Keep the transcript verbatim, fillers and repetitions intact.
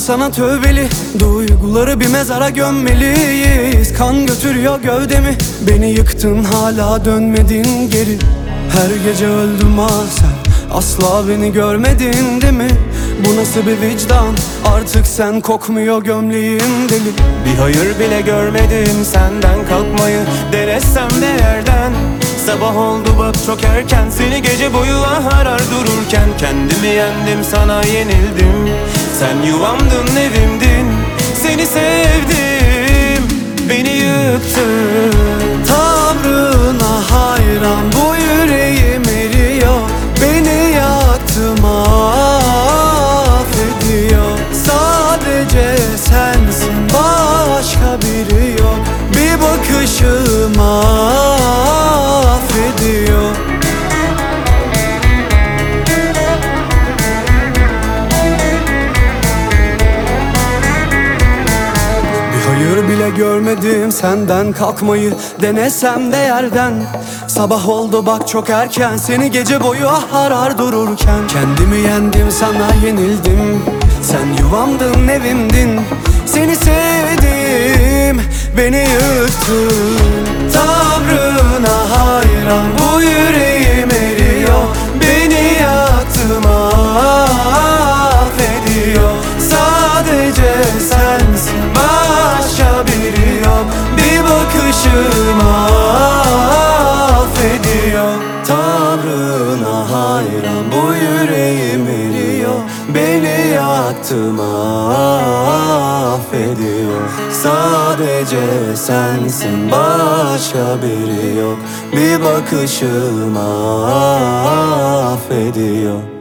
sana tövbeli, duyguları bir mezara gömmeliyiz. Kan götürüyor gövdemi, beni yıktın hala dönmedin geri. Her gece öldüm ha sen, asla beni görmedin değil mi? Bu nasıl bir vicdan, artık sen kokmuyor gömleğin deli. Bir hayır bile görmedim senden, kalkmayı denesem de yerden. Sabah oldu bak çok erken, seni gece boyu arar dururken. Kendimi yendim, sana yenildim, sen yuvamdın evimdin. Seni sevdim, beni yıktın. Tavrına hayran, bu yüreğim eriyor, beni yaktı mahvediyor. Sadece sensin, başka biri yok, bir bakışım affediyor. Hayır bile görmedim senden, kalkmayı denesem de yerden. Sabah oldu bak çok erken, seni gece boyu arar dururken. Kendimi yendim, sana yenildim, sen yuvamdın evimdin. Seni sevdim, beni yıktın. Tavrına hayran, bu yüreğim eriyor, beni yaktı mahvediyor. Sadece sensin, başka biri yok, bir bakışım affediyor. Tavrına hayran, bu yüreğim eriyor, beni yaktı mahvediyor. Sadece sensin, başka biri yok, bir bakışım affediyor.